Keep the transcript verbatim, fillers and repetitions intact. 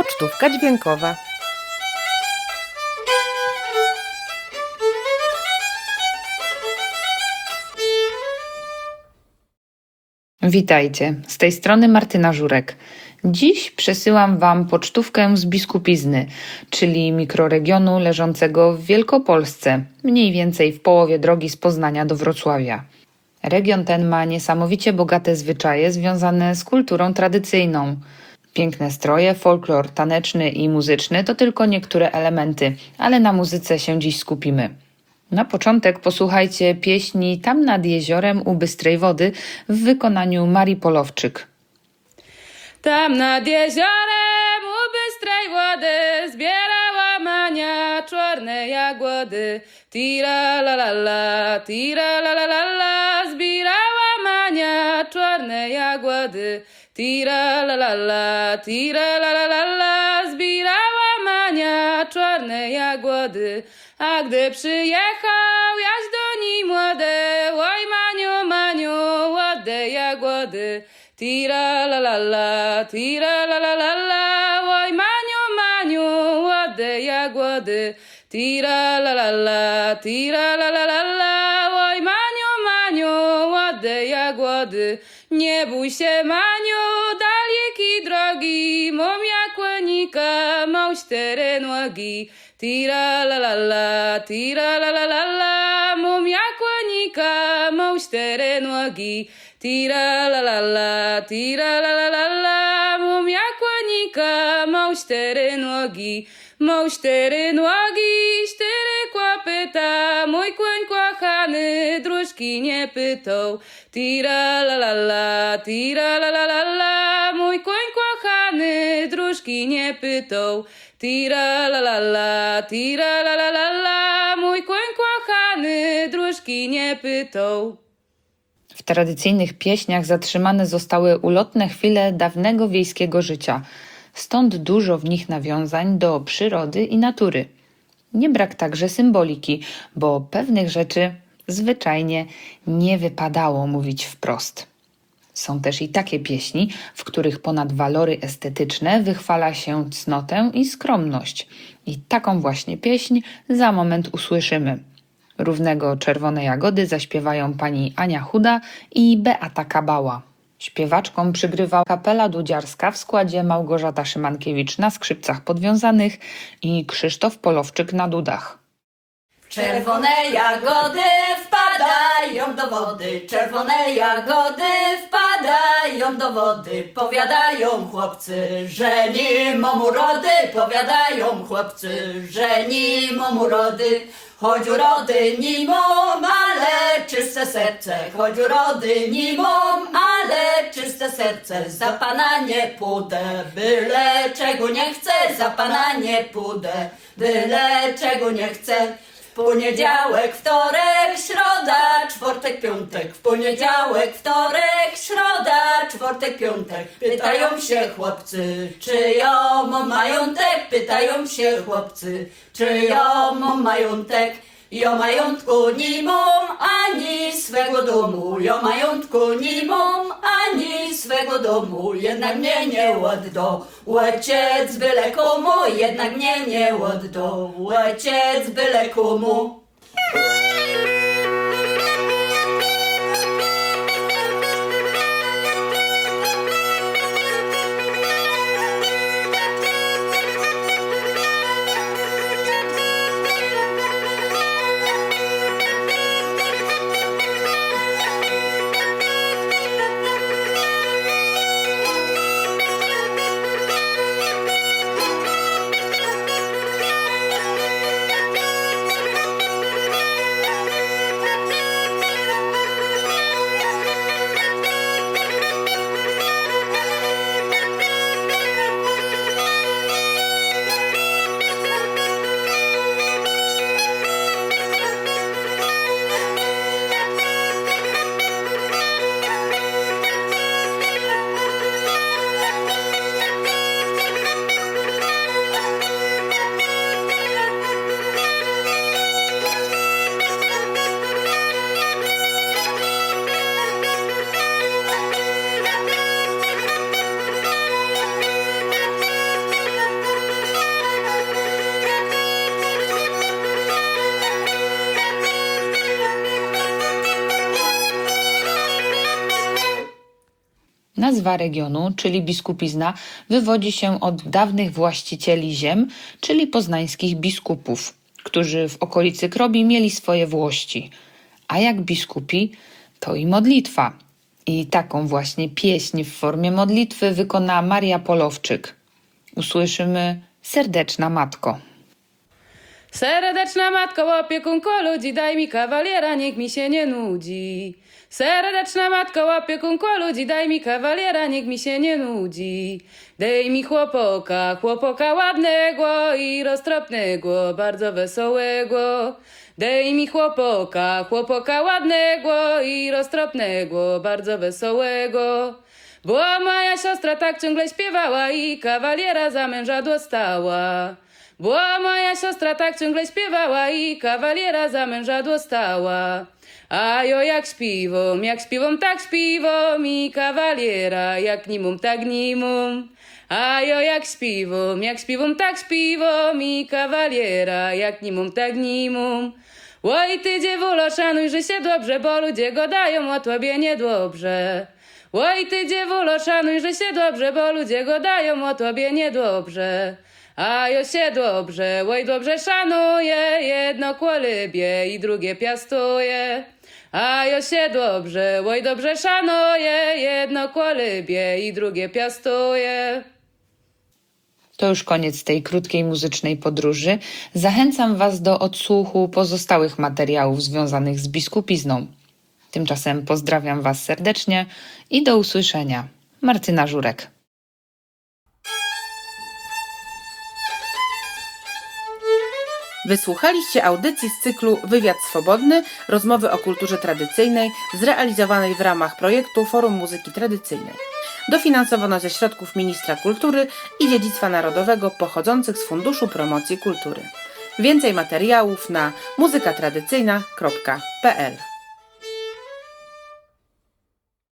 Pocztówka dźwiękowa. Witajcie, z tej strony Martyna Żurek. Dziś przesyłam Wam pocztówkę z Biskupizny, czyli mikroregionu leżącego w Wielkopolsce, mniej więcej w połowie drogi z Poznania do Wrocławia. Region ten ma niesamowicie bogate zwyczaje związane z kulturą tradycyjną. Piękne stroje, folklor taneczny i muzyczny to tylko niektóre elementy, ale na muzyce się dziś skupimy. Na początek posłuchajcie pieśni Tam nad jeziorem u bystrej wody w wykonaniu Marii Polowczyk. Tam nad jeziorem u bystrej wody zbierała Mania czarne jagody. Tira la la la, tira la la la la, zbierała Mania czarne jagody. Tira la la la, tira la la la la, zbierała Mania czarne jagody. A gdy przyjechał jaś do niej młody, oj Maniu, Maniu, ładne jagody. Tira la la la, tira la la la la, oj Maniu, Maniu, ładne jagody. Tira la la la, tira la la la la, oj Maniu, Maniu, ładne jagody. Nie bój się Maniu, daleki drogi, mam jak łanika, mam cztery nogi. Tira la la la, tira la la la la, mam jak łanika, mam cztery nogi. Tira la la la, tira la la la la, mam jak łanika, mam cztery nogi. Mam cztery nogi, cztery kłapyta, mój kłoń kochany, dróżki nie pytał. Tira la la la, tira la la la la, mój kłoń kochany, dróżki nie pytał. Tira la la la, tira la la la la, mój kłoń kochany, dróżki nie pytał. W tradycyjnych pieśniach zatrzymane zostały ulotne chwile dawnego wiejskiego życia, stąd dużo w nich nawiązań do przyrody i natury. Nie brak także symboliki, bo pewnych rzeczy zwyczajnie nie wypadało mówić wprost. Są też i takie pieśni, w których ponad walory estetyczne wychwala się cnotę i skromność. I taką właśnie pieśń za moment usłyszymy. Równego Czerwone Jagody zaśpiewają pani Ania Chuda i Beata Kabała. Śpiewaczkom przygrywa kapela dudziarska w składzie Małgorzata Szymankiewicz na skrzypcach podwiązanych i Krzysztof Polowczyk na dudach. Czerwone jagody wpadają do wody, czerwone jagody wpadają do wody. Powiadają chłopcy, że nie mam urody, powiadają chłopcy, że nie mam urody. Choć urody nie mam, ale czyste serce, choć urody nie mam, ale czyste serce. Za pana nie pójdę, byle czego nie chcę, za pana nie pójdę, byle czego nie chcę. W poniedziałek, wtorek, środa, czwartek, piątek. W poniedziałek, wtorek, środa, czwartek, piątek. Pytają się chłopcy, czy ja mam majątek? Pytają się chłopcy, czy ja mam majątek? Ja majątku nie mam ani swego domu, ja majątku nie mam ani swego domu, jednak mnie nie oddo ojciec byle komu, jednak mnie nie oddo ojciec byle komu. Nazwa regionu, czyli Biskupizna, wywodzi się od dawnych właścicieli ziem, czyli poznańskich biskupów, którzy w okolicy Krobi mieli swoje włości. A jak biskupi, to i modlitwa. I taką właśnie pieśń w formie modlitwy wykona Maria Polowczyk. Usłyszymy Serdeczna Matko. Serdeczna matko, opiekunko ludzi, daj mi kawaliera, niech mi się nie nudzi. Serdeczna matko, opiekunko ludzi, daj mi kawaliera, niech mi się nie nudzi. Daj mi chłopoka, chłopoka ładnego i roztropnego, bardzo wesołego. Daj mi chłopoka, chłopoka ładnego i roztropnego, bardzo wesołego. Bo moja siostra tak ciągle śpiewała i kawaliera za męża dostała. Bo moja siostra tak ciągle śpiewała i kawaliera za męża dostała. A jo jak śpiwom, jak śpiwom, tak śpiwom i kawaliera, jak nimum, tak nimum. A jo jak śpiwom, jak śpiwom, tak śpiwom i kawaliera, jak nimum, tak nimum. Oj ty dziewulo, szanuj, że się dobrze, bo ludzie go dają o tobie niedobrze. Oj ty dziewulo, szanuj, że się dobrze, bo ludzie go dają o tobie niedobrze. A jo się dobrze, oj dobrze szanuje, jedno kłolybie i drugie piastuje. A jo się dobrze, oj dobrze szanuje, jedno kłolybie i drugie piastuje. To już koniec tej krótkiej muzycznej podróży. Zachęcam Was do odsłuchu pozostałych materiałów związanych z biskupizną. Tymczasem pozdrawiam Was serdecznie i do usłyszenia. Martyna Żurek. Wysłuchaliście audycji z cyklu Wywiad Swobodny, rozmowy o kulturze tradycyjnej, zrealizowanej w ramach projektu Forum Muzyki Tradycyjnej. Dofinansowano ze środków Ministra Kultury i Dziedzictwa Narodowego pochodzących z Funduszu Promocji Kultury. Więcej materiałów na muzyka tradycyjna kropka p l.